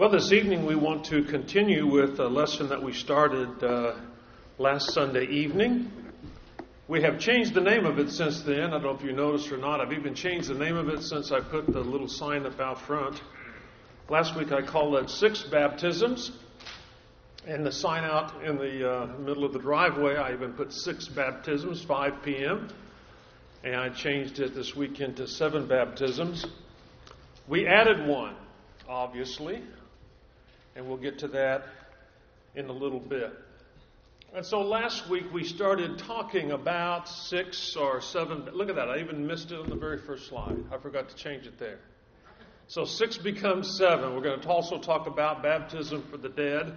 Well, this evening we want to continue with a lesson that we started last Sunday evening. We have changed the name of it since then. I don't know if you noticed or not. I've even changed the name of it since I put the little sign up out front. Last week I called it 6 Baptisms. And the sign out in the middle of the driveway, I even put 6 Baptisms, 5 p.m. And I changed it this weekend to 7 Baptisms. We added one, obviously. And we'll get to that in a little bit. And so last week we started talking about 6 or 7. Look at that. I even missed it on the very first slide. I forgot to change it there. So 6 becomes 7. We're going to also talk about baptism for the dead.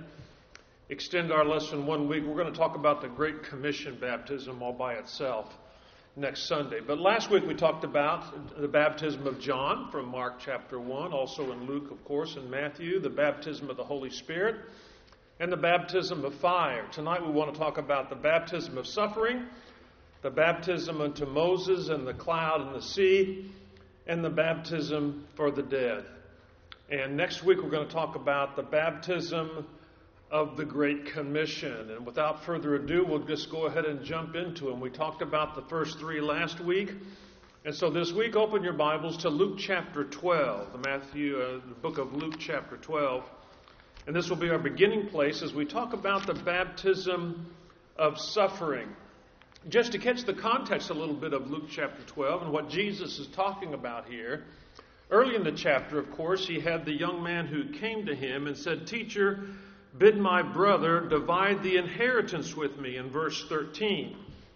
Extend our lesson 1 week. We're going to talk about the Great Commission baptism all by itself next Sunday. But last week we talked about the baptism of John from Mark chapter 1, also in Luke, of course, and Matthew, the baptism of the Holy Spirit, and the baptism of fire. Tonight we want to talk about the baptism of suffering, the baptism unto Moses and the cloud and the sea, and the baptism for the dead. And next week we're going to talk about the baptism of the Great Commission. And without further ado, we'll just go ahead and jump into them. We talked about the first 3 last week. And so this week, open your Bibles to Luke chapter 12, the book of Luke chapter 12. And this will be our beginning place as we talk about the baptism of suffering. Just to catch the context a little bit of Luke chapter 12 and what Jesus is talking about here. Early in the chapter, of course, he had the young man who came to him and said, "Teacher, bid my brother divide the inheritance with me," in verse 13.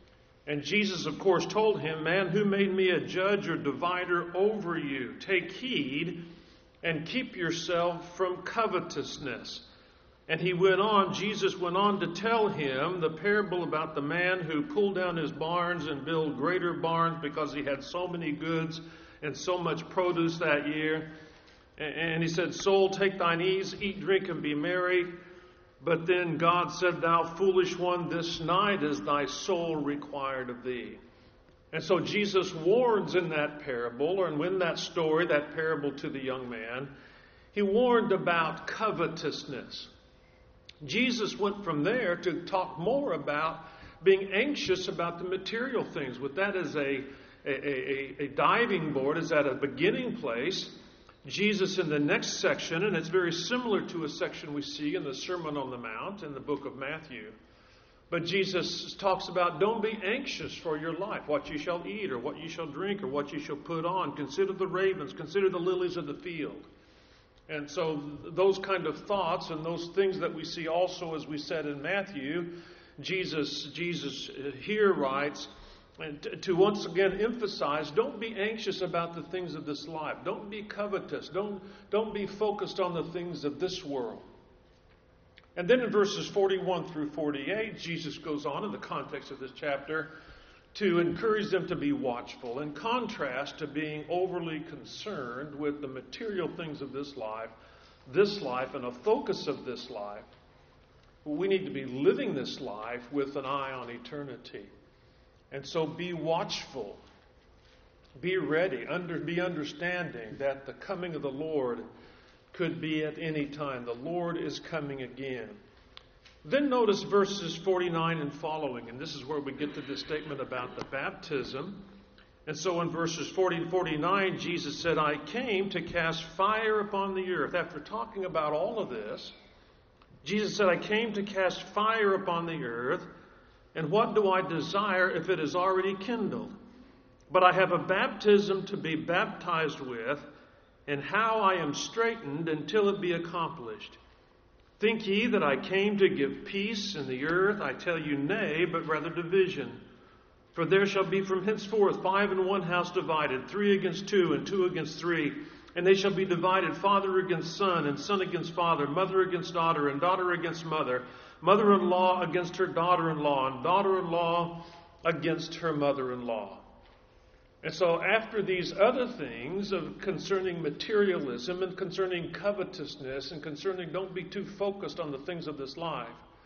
And Jesus, of course, told him, "Man, who made me a judge or divider over you? Take heed and keep yourself from covetousness." And Jesus went on to tell him the parable about the man who pulled down his barns and built greater barns because he had so many goods and so much produce that year. And he said, "Soul, take thine ease, eat, drink, and be merry." But then God said, "Thou foolish one, this night is thy soul required of thee." And so Jesus warns in that parable, or in that story, that parable to the young man, he warned about covetousness. Jesus went from there to talk more about being anxious about the material things. With that as a diving board, is at a beginning place. Jesus in the next section, and it's very similar to a section we see in the Sermon on the Mount in the book of Matthew. But Jesus talks about don't be anxious for your life, what you shall eat or what you shall drink or what you shall put on. Consider the ravens, consider the lilies of the field. And so those kind of thoughts and those things that we see also, as we said in Matthew, Jesus here writes, and to once again emphasize, don't be anxious about the things of this life. Don't be covetous. Don't be focused on the things of this world. And then in verses 41 through 48, Jesus goes on in the context of this chapter to encourage them to be watchful, in contrast to being overly concerned with the material things of this life and a focus of this life. We need to be living this life with an eye on eternity. And so be watchful, be ready, be understanding that the coming of the Lord could be at any time. The Lord is coming again. Then notice verses 49 and following, and this is where we get to this statement about the baptism. And so in verses 40 and 49, Jesus said, "I came to cast fire upon the earth." After talking about all of this, Jesus said, "I came to cast fire upon the earth. And what do I desire if it is already kindled? But I have a baptism to be baptized with, and how I am straitened until it be accomplished. Think ye that I came to give peace in the earth? I tell you, nay, but rather division. For there shall be from henceforth 5 in one house divided, 3 against 2, and 2 against 3. And they shall be divided, father against son, and son against father, mother against daughter, and daughter against mother, mother-in-law against her daughter-in-law, and daughter-in-law against her mother-in-law." And so after these other things concerning materialism and concerning covetousness and concerning don't be too focused on the things of this life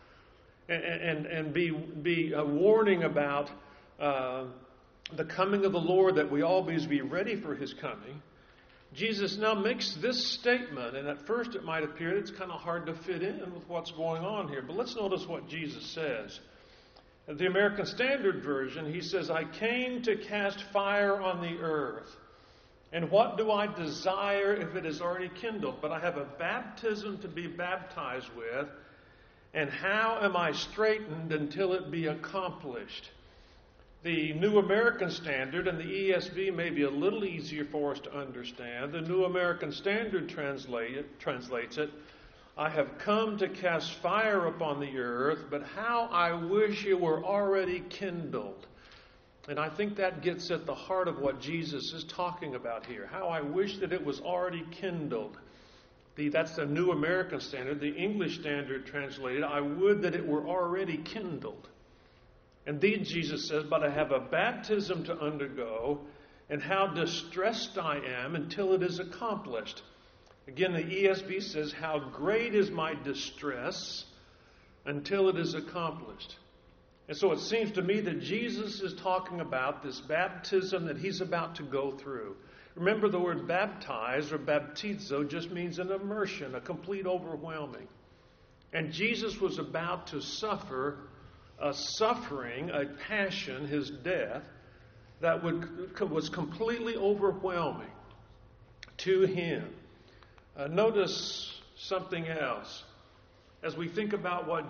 and be a warning about the coming of the Lord, that we always be ready for his coming, Jesus now makes this statement, and at first it might appear it's kind of hard to fit in with what's going on here. But let's notice what Jesus says. In the American Standard Version, he says, I came to cast fire on the earth. And what do I desire if it is already kindled? But I have a baptism to be baptized with. And how am I straitened until it be accomplished? The New American Standard and the ESV may be a little easier for us to understand. The New American Standard translates it, I have come to cast fire upon the earth, but how I wish it were already kindled. And I think that gets at the heart of what Jesus is talking about here. How I wish that it was already kindled. That's the New American Standard. The English Standard translated, I would that it were already kindled. Indeed, Jesus says, but I have a baptism to undergo, and how distressed I am until it is accomplished. Again, the ESV says, how great is my distress until it is accomplished. And so it seems to me that Jesus is talking about this baptism that he's about to go through. Remember, the word baptize or baptizo just means an immersion, a complete overwhelming. And Jesus was about to suffer a suffering, a passion, his death, that was completely overwhelming to him. Notice something else. As we think about what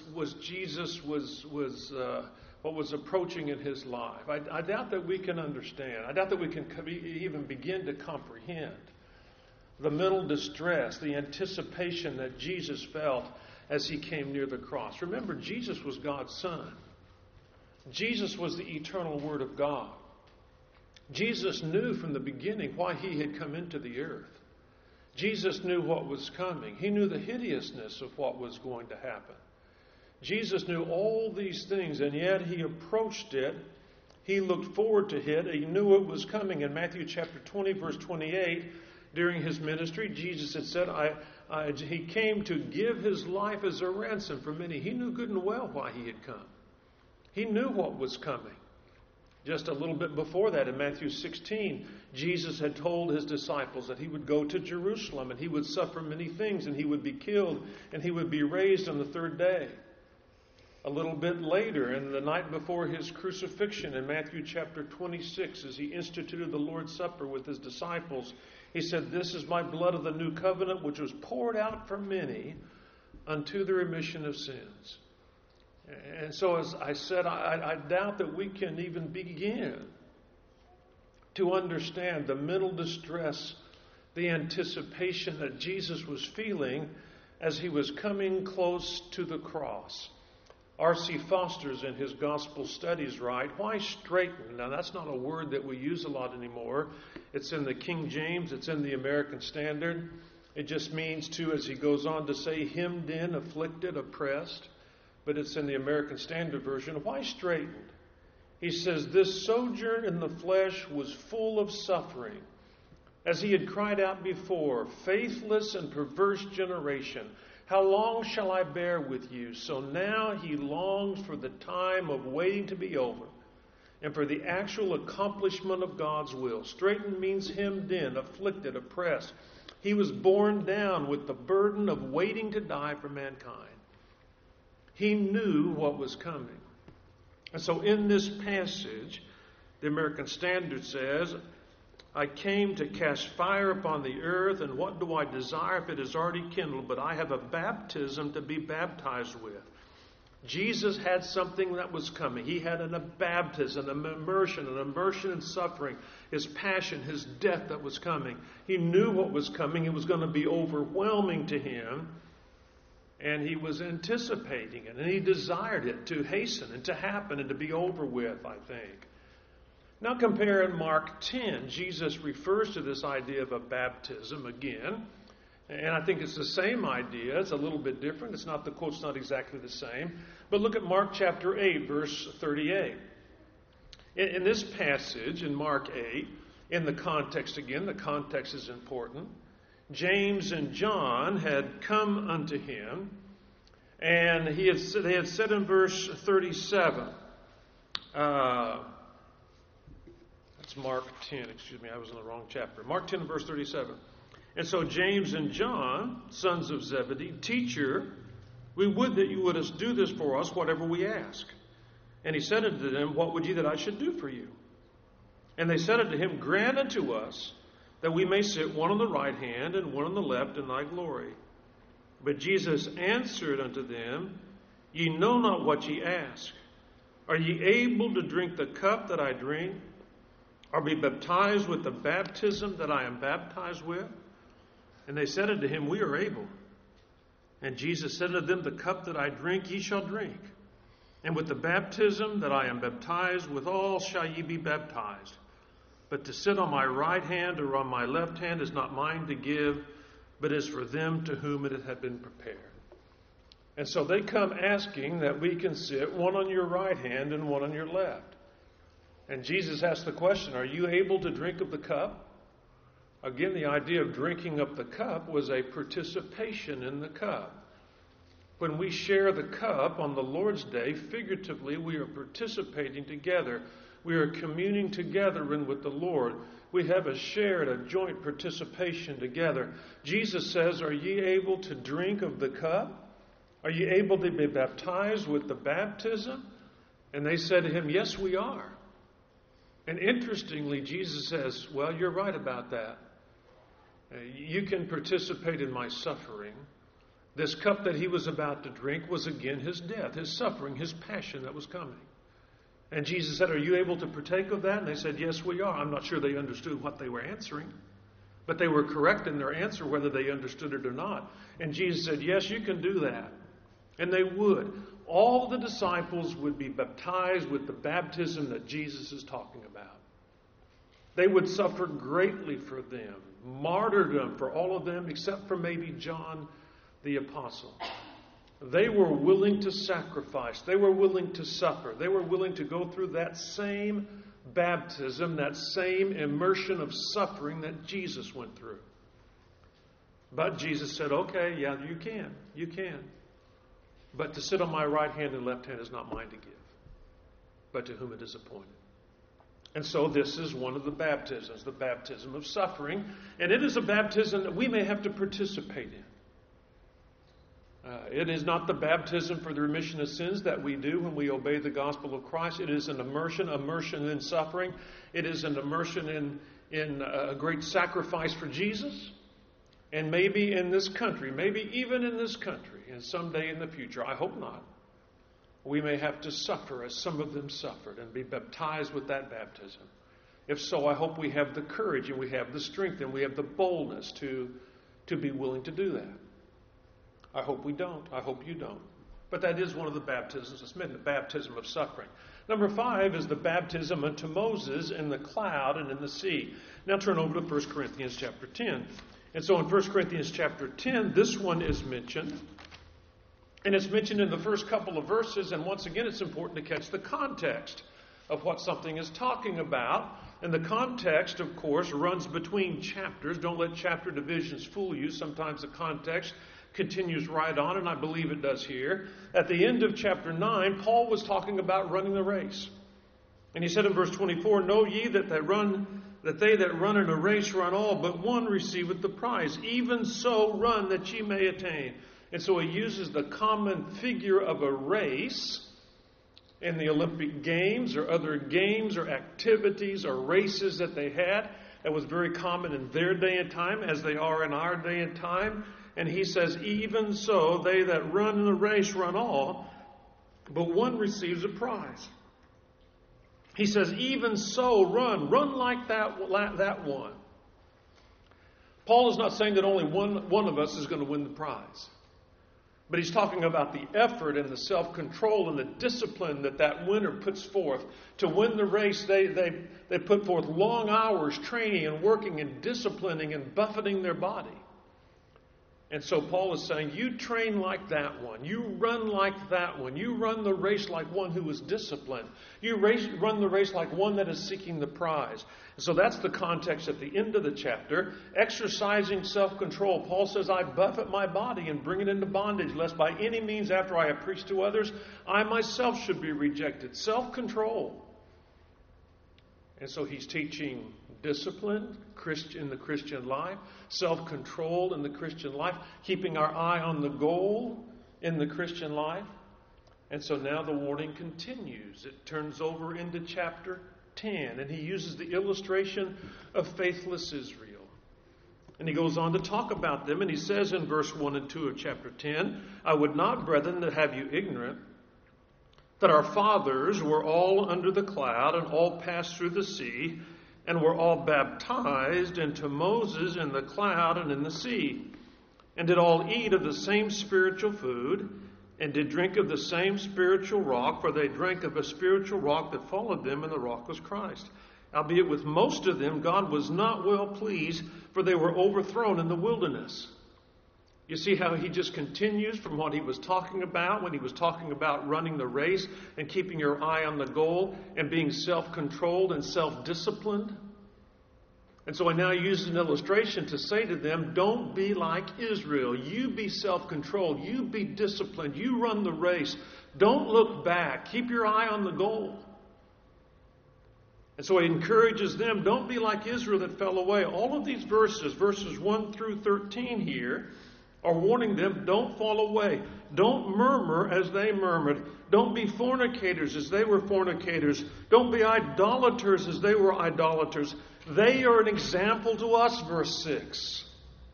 was approaching in his life, I doubt that we can understand. I doubt that we can even begin to comprehend the mental distress, the anticipation that Jesus felt as he came near the cross. Remember, Jesus was God's Son. Jesus was the eternal Word of God. Jesus knew from the beginning why he had come into the earth. Jesus knew what was coming. He knew the hideousness of what was going to happen. Jesus knew all these things, and yet he approached it. He looked forward to it. He knew it was coming. In Matthew chapter 20, verse 28, during his ministry, Jesus had said, he came to give his life as a ransom for many. He knew good and well why he had come. He knew what was coming. Just a little bit before that, in Matthew 16, Jesus had told his disciples that he would go to Jerusalem and he would suffer many things and he would be killed and he would be raised on the third day. A little bit later, in the night before his crucifixion, in Matthew chapter 26, as he instituted the Lord's Supper with his disciples, he said, this is my blood of the new covenant, which was poured out for many unto the remission of sins. And so, as I said, I doubt that we can even begin to understand the mental distress, the anticipation that Jesus was feeling as he was coming close to the cross. R.C. Foster's in his gospel studies write, why straiten? Now, that's not a word that we use a lot anymore. It's in the King James. It's in the American Standard. It just means to, as he goes on to say, hemmed in, afflicted, oppressed. But it's in the American Standard Version. Why straitened? He says, this sojourn in the flesh was full of suffering. As he had cried out before, faithless and perverse generation, how long shall I bear with you? So now he longs for the time of waiting to be over and for the actual accomplishment of God's will. Straitened means hemmed in, afflicted, oppressed. He was borne down with the burden of waiting to die for mankind. He knew what was coming. And so in this passage, the American Standard says, I came to cast fire upon the earth, and what do I desire if it is already kindled? But I have a baptism to be baptized with. Jesus had something that was coming. He had a baptism, an immersion in suffering, his passion, his death that was coming. He knew what was coming. It was going to be overwhelming to him. And he was anticipating it, and he desired it to hasten and to happen and to be over with, I think. Now compare in Mark 10. Jesus refers to this idea of a baptism again. And I think it's the same idea. It's a little bit different. The quote's not exactly the same. But look at Mark chapter 8, verse 38. In this passage, in Mark 8, in the context again, the context is important. James and John had come unto him, and they had said in verse 37, let's It's Mark 10. Excuse me, I was in the wrong chapter. Mark 10, verse 37. And so James and John, sons of Zebedee, Teacher, we would that you would do this for us, whatever we ask. And he said unto them, What would ye that I should do for you? And they said unto him, Grant unto us that we may sit one on the right hand and one on the left in thy glory. But Jesus answered unto them, Ye know not what ye ask. Are ye able to drink the cup that I drink, or be baptized with the baptism that I am baptized with? And they said unto him, We are able. And Jesus said unto them, The cup that I drink ye shall drink, and with the baptism that I am baptized withal shall ye be baptized. But to sit on my right hand or on my left hand is not mine to give, but is for them to whom it hath been prepared. And so they come asking that we can sit one on your right hand and one on your left. And Jesus asked the question, Are you able to drink of the cup? Again, the idea of drinking up the cup was a participation in the cup. When we share the cup on the Lord's Day, figuratively, we are participating together. We are communing together in with the Lord. We have a shared, a joint participation together. Jesus says, Are ye able to drink of the cup? Are you able to be baptized with the baptism? And they said to him, Yes, we are. And interestingly, Jesus says, Well, you're right about that. You can participate in my suffering. This cup that he was about to drink was again his death, his suffering, his passion that was coming. And Jesus said, Are you able to partake of that? And they said, Yes, we are. I'm not sure they understood what they were answering, but they were correct in their answer, whether they understood it or not. And Jesus said, Yes, you can do that. And they would. All the disciples would be baptized with the baptism that Jesus is talking about. They would suffer greatly for them, martyrdom for all of them, except for maybe John the Apostle. They were willing to sacrifice. They were willing to suffer. They were willing to go through that same baptism, that same immersion of suffering that Jesus went through. But Jesus said, Okay, yeah, you can. You can. But to sit on my right hand and left hand is not mine to give, but to whom it is appointed. And so this is one of the baptisms, the baptism of suffering. And it is a baptism that we may have to participate in. It is not the baptism for the remission of sins that we do when we obey the gospel of Christ. It is an immersion in suffering. It is an immersion in a great sacrifice for Jesus. And maybe in this country, maybe even in this country, and someday in the future, I hope not, we may have to suffer as some of them suffered and be baptized with that baptism. If so, I hope we have the courage and we have the strength and we have the boldness to be willing to do that. I hope we don't. I hope you don't. But that is one of the baptisms. It's meant the baptism of suffering. Number 5 is the baptism unto Moses in the cloud and in the sea. Now turn over to 1 Corinthians chapter 10. And so in 1 Corinthians chapter 10, this one is mentioned. And it's mentioned in the first couple of verses. And once again, it's important to catch the context of what something is talking about. And the context, of course, runs between chapters. Don't let chapter divisions fool you. Sometimes the context continues right on, and I believe it does here. At the end of chapter 9, Paul was talking about running the race. And he said in verse 24, Know ye that they that run in a race run all, but one receiveth the prize. Even so run that ye may attain. And so he uses the common figure of a race in the Olympic Games or other games or activities or races that they had. It was very common in their day and time as they are in our day and time. And he says, Even so, they that run in the race run all, but one receives a prize. He says, Even so, run like that one. Paul is not saying that only one of us is going to win the prize. But he's talking about the effort and the self-control and the discipline that winner puts forth. To win the race, they put forth long hours training and working and disciplining and buffeting their body. And so Paul is saying, you train like that one. You run like that one. You run the race like one who is disciplined. You run the race like one that is seeking the prize. And so that's the context at the end of the chapter. Exercising self-control. Paul says, I buffet my body and bring it into bondage, lest by any means after I have preached to others, I myself should be rejected. Self-control. And so he's teaching discipline in the Christian life, self-control in the Christian life, keeping our eye on the goal in the Christian life. And so now the warning continues. It turns over into chapter 10, and he uses the illustration of faithless Israel. And he goes on to talk about them, and he says in verse 1 and 2 of chapter 10, I would not, brethren, that have you ignorant, that our fathers were all under the cloud and all passed through the sea and were all baptized into Moses in the cloud and in the sea, and did all eat of the same spiritual food and did drink of the same spiritual rock, for they drank of a spiritual rock that followed them, and the rock was Christ. Albeit with most of them God was not well pleased, for they were overthrown in the wilderness. You see how he just continues from what he was talking about when he was talking about running the race and keeping your eye on the goal and being self-controlled and self-disciplined. And so I now use an illustration to say to them, don't be like Israel. You be self-controlled. You be disciplined. You run the race. Don't look back. Keep your eye on the goal. And so he encourages them, don't be like Israel that fell away. All of these verses 1 through 13 here, are warning them, don't fall away. Don't murmur as they murmured. Don't be fornicators as they were fornicators. Don't be idolaters as they were idolaters. They are an example to us, verse 6.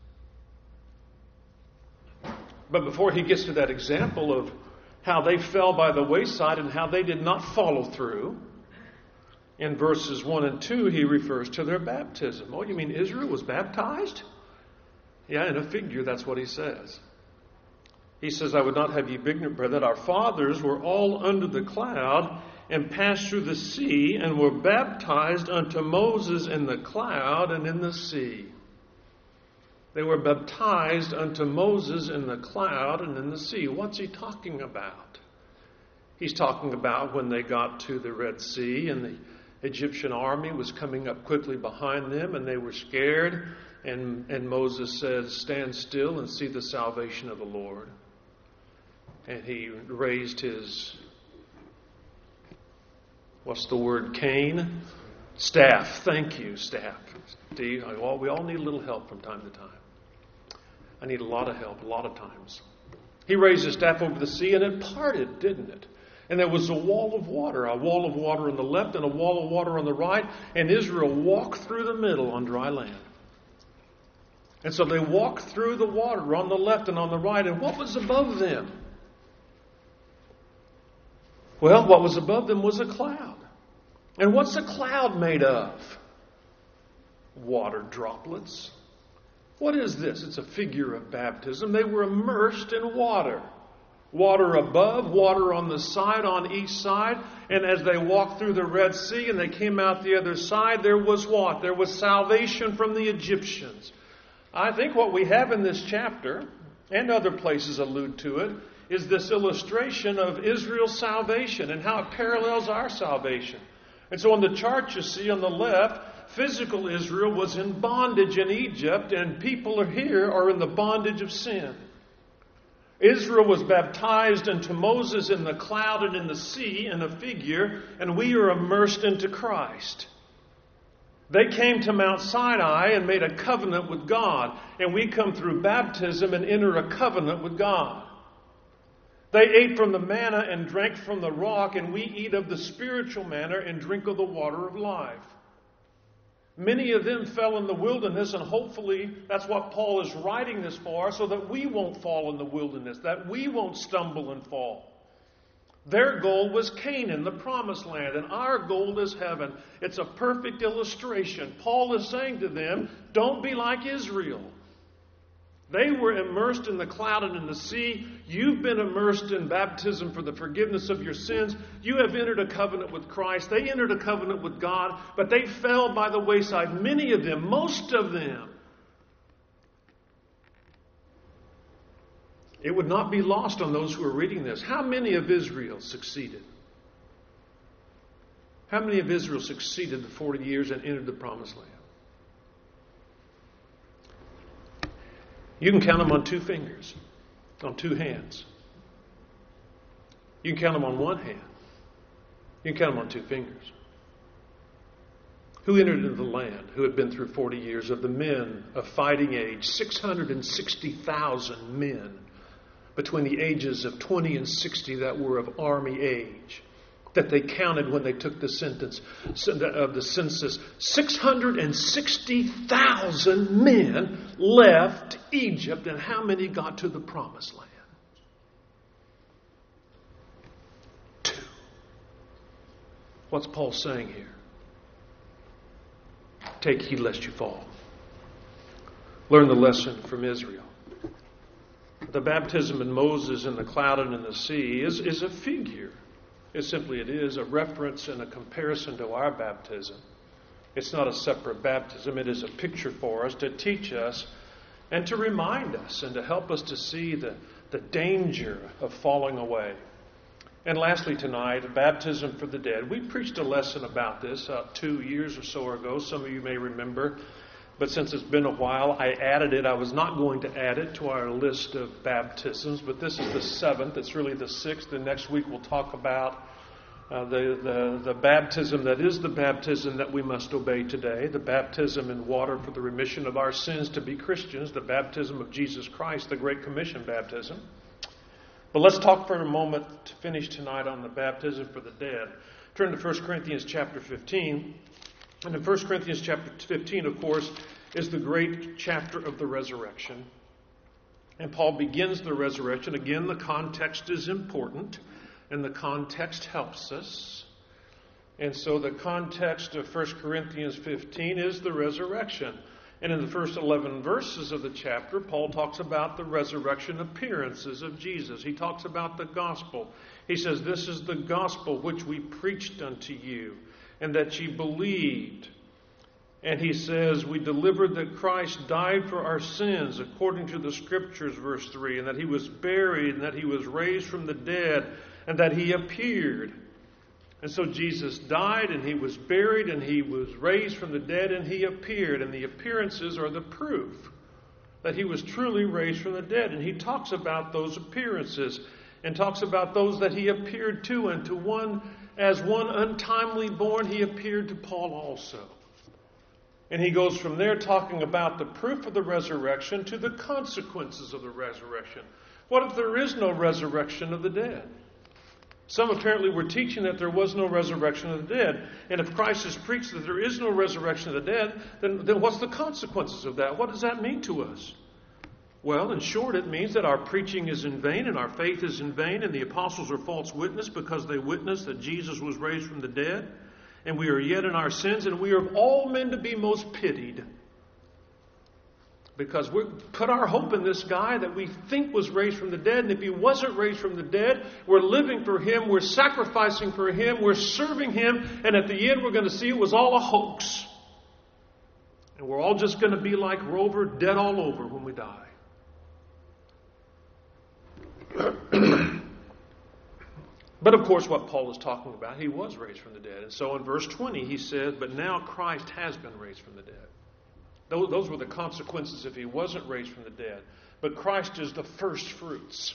But before he gets to that example of how they fell by the wayside and how they did not follow through, in verses 1 and 2, he refers to their baptism. Oh, you mean Israel was baptized? Yeah, in a figure, that's what he says. He says, I would not have you ignorant, brethren, that our fathers were all under the cloud and passed through the sea and were baptized unto Moses in the cloud and in the sea. They were baptized unto Moses in the cloud and in the sea. What's he talking about? He's talking about when they got to the Red Sea and the Egyptian army was coming up quickly behind them and they were scared. And Moses says, stand still and see the salvation of the Lord. And he raised his, what's the word, cane? Staff. Thank you, staff. Steve, we all need a little help from time to time. I need a lot of help, a lot of times. He raised his staff over the sea and it parted, didn't it? And there was a wall of water on the left and a wall of water on the right. And Israel walked through the middle on dry land. And so they walked through the water on the left and on the right. And what was above them? Well, what was above them was a cloud. And what's a cloud made of? Water droplets. What is this? It's a figure of baptism. They were immersed in water. Water above, water on the side, on each side. And as they walked through the Red Sea and they came out the other side, there was what? There was salvation from the Egyptians. I think what we have in this chapter, and other places allude to it, is this illustration of Israel's salvation and how it parallels our salvation. And so on the chart you see on the left, physical Israel was in bondage in Egypt, and people here are in the bondage of sin. Israel was baptized into Moses in the cloud and in the sea in a figure, and we are immersed into Christ. They came to Mount Sinai and made a covenant with God, and we come through baptism and enter a covenant with God. They ate from the manna and drank from the rock, and we eat of the spiritual manna and drink of the water of life. Many of them fell in the wilderness, and hopefully that's what Paul is writing this for, so that we won't fall in the wilderness, that we won't stumble and fall. Their goal was Canaan, the promised land, and our goal is heaven. It's a perfect illustration. Paul is saying to them, don't be like Israel. They were immersed in the cloud and in the sea. You've been immersed in baptism for the forgiveness of your sins. You have entered a covenant with Christ. They entered a covenant with God, but they fell by the wayside. Many of them, most of them. It would not be lost on those who are reading this. How many of Israel succeeded? How many of Israel succeeded the 40 years and entered the promised land? You can count them on 2 fingers, on 2 hands. You can count them on 1 hand. You can count them on 2 fingers. who entered into the land, who had been through 40 years, of the men of fighting age, 660,000 men between the ages of 20 and 60 that were of army age, that they counted when they took the census. 660,000 men left Egypt, and how many got to the promised land? 2. What's Paul saying here? Take heed lest you fall. Learn the lesson from Israel. The baptism in Moses in the cloud and in the sea is a figure. It is a reference and a comparison to our baptism. It's not a separate baptism. It is a picture for us to teach us and to remind us and to help us to see the danger of falling away. And lastly tonight, baptism for the dead. We preached a lesson about this 2 years or so ago. Some of you may remember. But since it's been a while, I added it. I was not going to add it to our list of baptisms. But this is the 7th. It's really the 6th. And next week we'll talk about the baptism that is the baptism that we must obey today. The baptism in water for the remission of our sins to be Christians. The baptism of Jesus Christ, the Great Commission baptism. But let's talk for a moment to finish tonight on the baptism for the dead. Turn to 1 Corinthians chapter 15. And in 1 Corinthians chapter 15, of course, is the great chapter of the resurrection. And Paul begins the resurrection. Again, the context is important, and the context helps us. And so the context of 1 Corinthians 15 is the resurrection. And in the first 11 verses of the chapter, Paul talks about the resurrection appearances of Jesus. He talks about the gospel. He says, "This is the gospel which we preached unto you, and that ye believed." And he says, "We delivered that Christ died for our sins according to the Scriptures," verse 3, "and that he was buried, and that he was raised from the dead, and that he appeared." And so Jesus died, and he was buried, and he was raised from the dead, and he appeared. And the appearances are the proof that he was truly raised from the dead. And he talks about those appearances and talks about those that he appeared to, and to one, as one untimely born, he appeared to Paul also. And he goes from there talking about the proof of the resurrection to the consequences of the resurrection. What if there is no resurrection of the dead? Some apparently were teaching that there was no resurrection of the dead. And if Christ has preached that there is no resurrection of the dead, then what's the consequences of that? What does that mean to us? Well, in short, it means that our preaching is in vain and our faith is in vain, and the apostles are false witness because they witnessed that Jesus was raised from the dead, and we are yet in our sins, and we are of all men to be most pitied. Because we put our hope in this guy that we think was raised from the dead. And if he wasn't raised from the dead, we're living for him. We're sacrificing for him. We're serving him. And at the end, we're going to see it was all a hoax. And we're all just going to be like Rover, dead all over when we die. But of course, what Paul is talking about, he was raised from the dead. And so in verse 20, he says, "But now Christ has been raised from the dead." Those were the consequences if he wasn't raised from the dead. But Christ is the first fruits.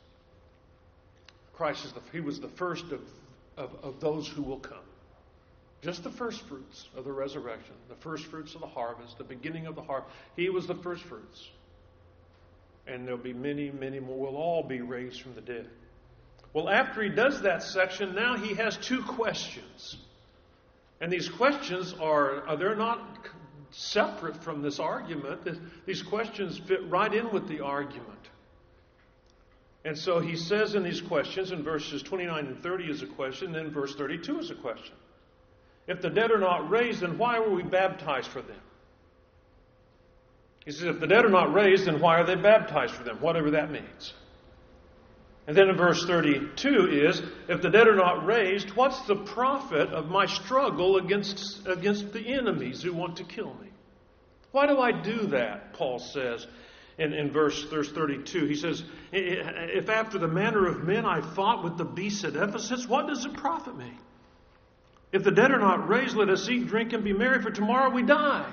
He was the first of those who will come. Just the first fruits of the resurrection. The first fruits of the harvest. The beginning of the harvest. He was the first fruits. And there'll be many, many more. We'll all be raised from the dead. Well, after he does that section, now he has 2 questions. And these questions they're not separate from this argument. These questions fit right in with the argument. And so he says in these questions, in verses 29 and 30 is a question, then verse 32 is a question. If the dead are not raised, then why were we baptized for them? He says, if the dead are not raised, then why are they baptized for them? Whatever that means. And then in verse 32 is, if the dead are not raised, what's the profit of my struggle against the enemies who want to kill me? Why do I do that? Paul says in verse 32. He says, if after the manner of men I fought with the beasts at Ephesus, what does it profit me? If the dead are not raised, let us eat, drink, and be merry, for tomorrow we die.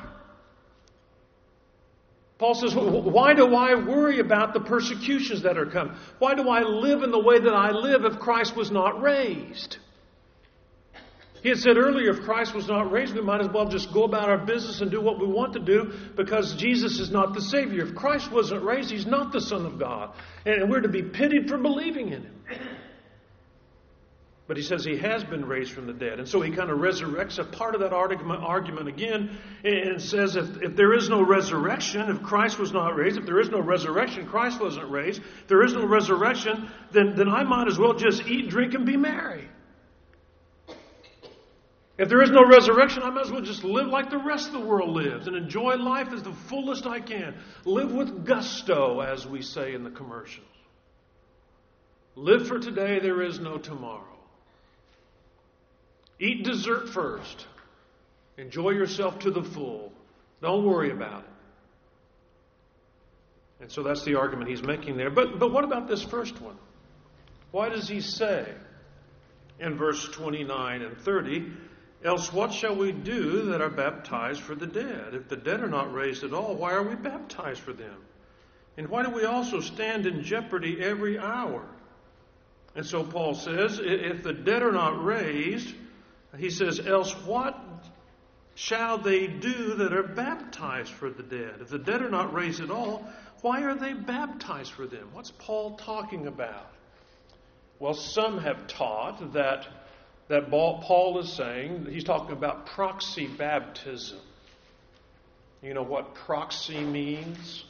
Paul says, why do I worry about the persecutions that are coming? Why do I live in the way that I live if Christ was not raised? He had said earlier, if Christ was not raised, we might as well just go about our business and do what we want to do because Jesus is not the Savior. If Christ wasn't raised, He's not the Son of God. And we're to be pitied for believing in Him. But He says He has been raised from the dead. And so He kind of resurrects a part of that argument again and says if there is no resurrection, if Christ was not raised, if there is no resurrection, Christ wasn't raised, if there is no resurrection, then I might as well just eat, drink, and be merry. If there is no resurrection, I might as well just live like the rest of the world lives and enjoy life as the fullest I can. Live with gusto, as we say in the commercials. Live for today, there is no tomorrow. Eat dessert first. Enjoy yourself to the full. Don't worry about it. And so that's the argument he's making there. But what about this first one? Why does he say in verse 29 and 30, else what shall we do that are baptized for the dead? If the dead are not raised at all, why are we baptized for them? And why do we also stand in jeopardy every hour? And so Paul says, if the dead are not raised, he says, else what shall they do that are baptized for the dead? If the dead are not raised at all, why are they baptized for them? What's Paul talking about? Well, some have taught that Paul is saying, he's talking about proxy baptism. You know what proxy means?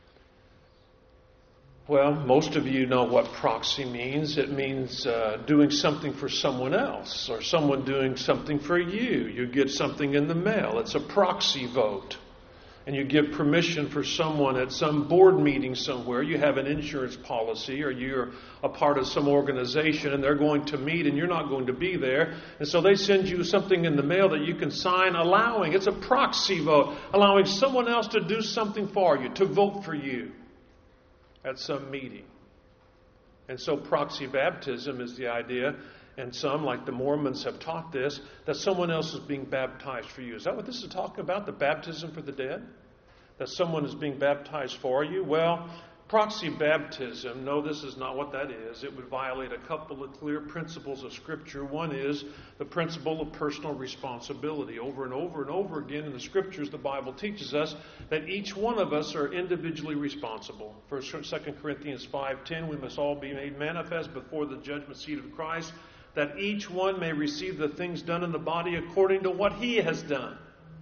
Well, most of you know what proxy means. It means doing something for someone else or someone doing something for you. You get something in the mail. It's a proxy vote. And you give permission for someone at some board meeting somewhere. You have an insurance policy or you're a part of some organization and they're going to meet and you're not going to be there. And so they send you something in the mail that you can sign it's a proxy vote, allowing someone else to do something for you, to vote for you at some meeting. And so proxy baptism is the idea, and some, like the Mormons, have taught this, that someone else is being baptized for you. Is that what this is talking about, the baptism for the dead? That someone is being baptized for you? Well, proxy baptism, no, this is not what that is. It would violate a couple of clear principles of Scripture. One is the principle of personal responsibility. Over and over and over again in the Scriptures, the Bible teaches us that each one of us are individually responsible. 2 Corinthians 5:10, we must all be made manifest before the judgment seat of Christ, that each one may receive the things done in the body according to what he has done.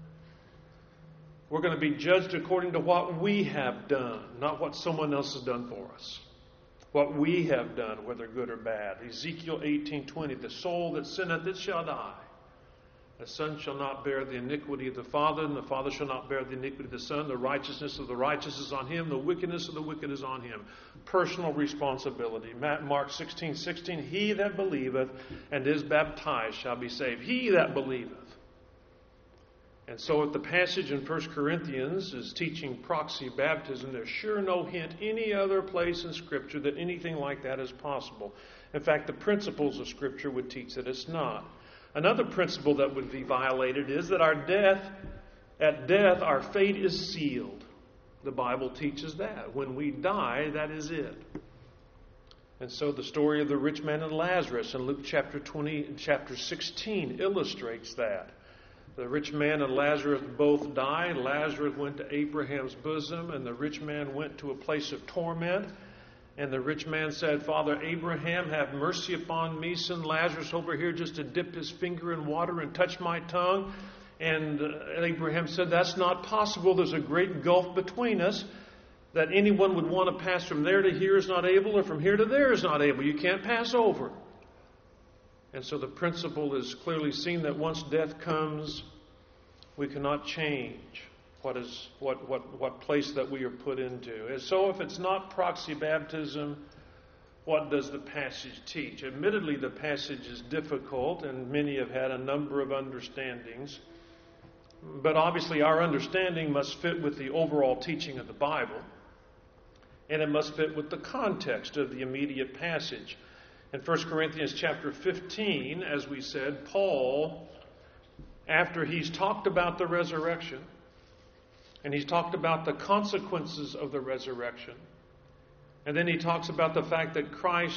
We're going to be judged according to what we have done, not what someone else has done for us. What we have done, whether good or bad. Ezekiel 18:20, the soul that sinneth, it shall die. The son shall not bear the iniquity of the father, and the father shall not bear the iniquity of the son. The righteousness of the righteous is on him, the wickedness of the wicked is on him. Personal responsibility. Mark 16:16, he that believeth and is baptized shall be saved. He that believeth. And so if the passage in 1 Corinthians is teaching proxy baptism, there's sure no hint any other place in Scripture that anything like that is possible. In fact, the principles of Scripture would teach that it's not. Another principle that would be violated is that at death, our fate is sealed. The Bible teaches that. When we die, that is it. And so the story of the rich man and Lazarus in Luke chapter 20 and chapter 16 illustrates that. The rich man and Lazarus both died. Lazarus went to Abraham's bosom, and the rich man went to a place of torment. And the rich man said, Father Abraham, have mercy upon me. Send Lazarus over here just to dip his finger in water and touch my tongue. And Abraham said, that's not possible. There's a great gulf between us that anyone would want to pass from there to here is not able, or from here to there is not able. You can't pass over. And so the principle is clearly seen that once death comes, we cannot change what place that we are put into. And so if it's not proxy baptism, what does the passage teach? Admittedly, the passage is difficult, and many have had a number of understandings. But obviously our understanding must fit with the overall teaching of the Bible, and it must fit with the context of the immediate passage. In 1 Corinthians chapter 15, as we said, Paul, after he's talked about the resurrection, and he's talked about the consequences of the resurrection, and then he talks about the fact that Christ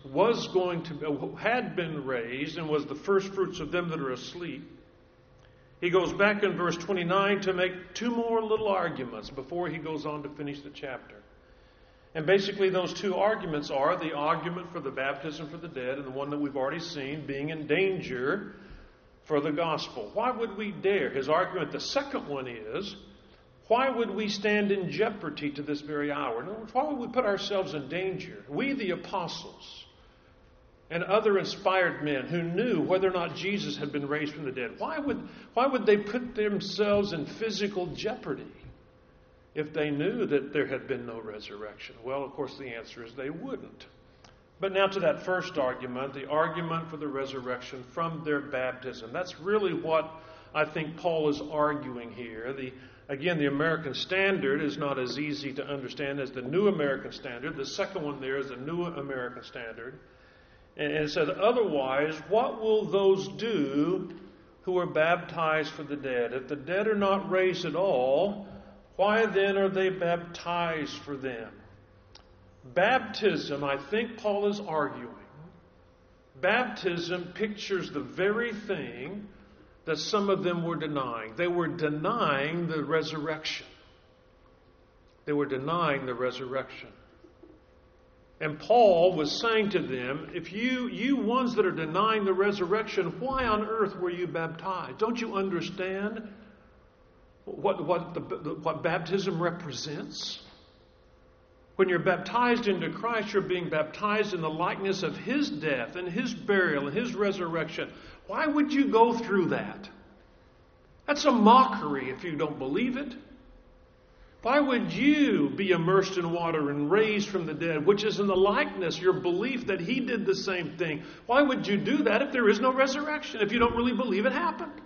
had been raised and was the first fruits of them that are asleep, he goes back in verse 29 to make two more little arguments before he goes on to finish the chapter. And basically those two arguments are the argument for the baptism for the dead and the one that we've already seen, being in danger for the gospel. Why would we dare? His argument, the second one is, why would we stand in jeopardy to this very hour? In other words, why would we put ourselves in danger? We, the apostles, and other inspired men who knew whether or not Jesus had been raised from the dead, why would they put themselves in physical jeopardy if they knew that there had been no resurrection? Well, of course, the answer is they wouldn't. But now to that first argument, the argument for the resurrection from their baptism. That's really what I think Paul is arguing here. Again, the American Standard is not as easy to understand as the New American Standard. The second one there is the New American Standard. And it says, otherwise, what will those do who are baptized for the dead? If the dead are not raised at all, why then are they baptized for them? Baptism, I think Paul is arguing, baptism pictures the very thing that some of them were denying. They were denying the resurrection. They were denying the resurrection. And Paul was saying to them, if you ones that are denying the resurrection, why on earth were you baptized? Don't you understand what baptism represents? When you're baptized into Christ, you're being baptized in the likeness of His death and His burial and His resurrection. Why would you go through that? That's a mockery if you don't believe it. Why would you be immersed in water and raised from the dead, which is in the likeness, your belief that He did the same thing? Why would you do that if there is no resurrection, if you don't really believe it happened?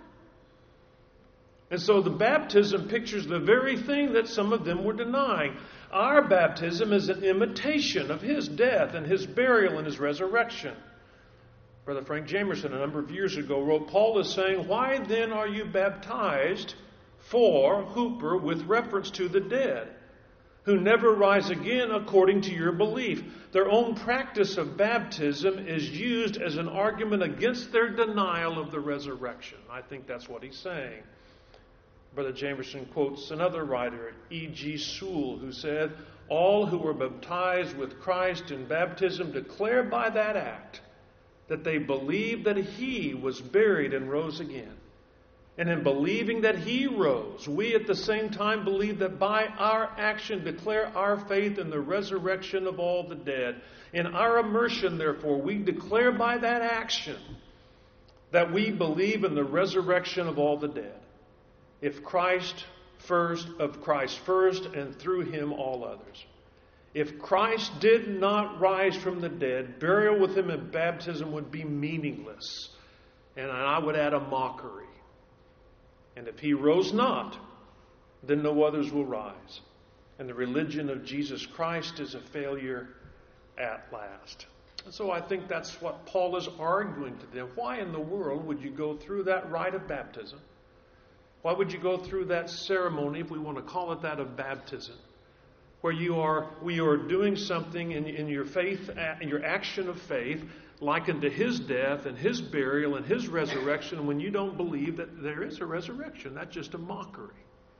And so the baptism pictures the very thing that some of them were denying. Our baptism is an imitation of His death and His burial and His resurrection. Brother Frank Jamerson, a number of years ago, wrote, Paul is saying, why then are you baptized for Hooper with reference to the dead, who never rise again according to your belief? Their own practice of baptism is used as an argument against their denial of the resurrection. I think that's what he's saying. Brother Jamerson quotes another writer, E.G. Sewell, who said, all who were baptized with Christ in baptism declare by that act that they believe that He was buried and rose again. And in believing that He rose, we at the same time believe that by our action declare our faith in the resurrection of all the dead. In our immersion, therefore, we declare by that action that we believe in the resurrection of all the dead. If Christ first, of Christ first, and through Him all others. If Christ did not rise from the dead, burial with Him in baptism would be meaningless. And I would add a mockery. And if He rose not, then no others will rise. And the religion of Jesus Christ is a failure at last. And so I think that's what Paul is arguing to them. Why in the world would you go through that rite of baptism? Why would you go through that ceremony, if we want to call it that, of baptism? Where we are doing something in your faith, in your action of faith, likened to His death and His burial and His resurrection, when you don't believe that there is a resurrection. That's just a mockery.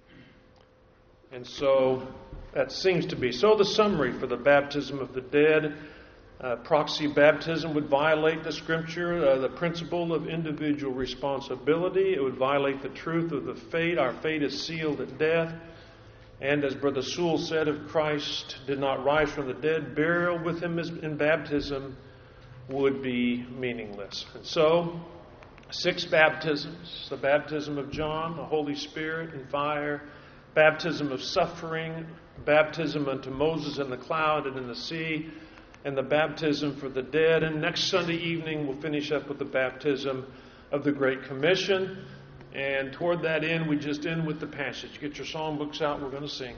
And so that seems to be. So the summary for the baptism of the dead. Proxy baptism would violate the Scripture, the principle of individual responsibility. It would violate the truth of the fate. Our fate is sealed at death. And as Brother Sewell said, if Christ did not rise from the dead, burial with Him in baptism would be meaningless. And so, 6 baptisms: the baptism of John, the Holy Spirit and fire, baptism of suffering, baptism unto Moses in the cloud and in the sea, and the baptism for the dead. And next Sunday evening we'll finish up with the baptism of the Great Commission. And toward that end, we just end with the passage. Get your songbooks out, we're going to sing.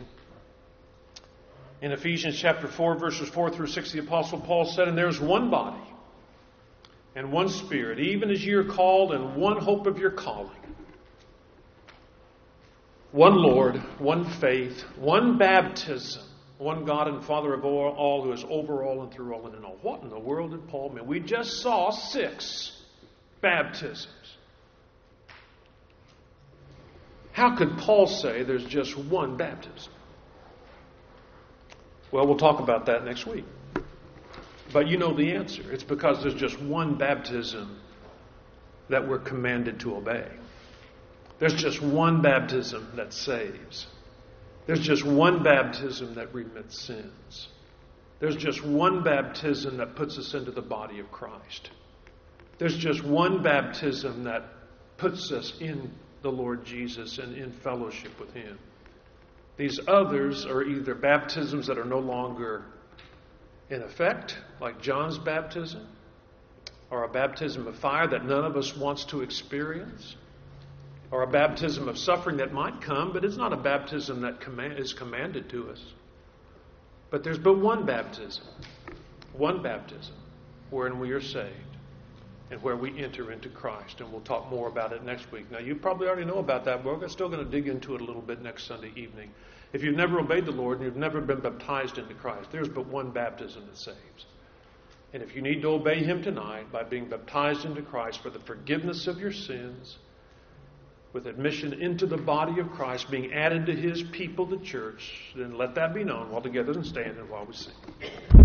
In Ephesians chapter 4, verses 4 through 6, the Apostle Paul said, and there's one body and one Spirit, even as ye are called, and one hope of your calling. One Lord, one faith, one baptism, One God and Father of all, who is over all and through all and in all. What in the world did Paul mean? We just saw 6 baptisms. How could Paul say there's just one baptism? Well, we'll talk about that next week. But you know the answer. It's because there's just one baptism that we're commanded to obey. There's just one baptism that saves. There's just one baptism that remits sins. There's just one baptism that puts us into the body of Christ. There's just one baptism that puts us in the Lord Jesus and in fellowship with Him. These others are either baptisms that are no longer in effect, like John's baptism, or a baptism of fire that none of us wants to experience, or a baptism of suffering that might come, but it's not a baptism that is commanded to us. But there's but one baptism wherein we are saved and where we enter into Christ. And we'll talk more about it next week. Now, you probably already know about that, but we're still going to dig into it a little bit next Sunday evening. If you've never obeyed the Lord and you've never been baptized into Christ, there's but one baptism that saves. And if you need to obey Him tonight by being baptized into Christ for the forgiveness of your sins, with admission into the body of Christ, being added to His people, the church, then let that be known while together and stand and while we sing.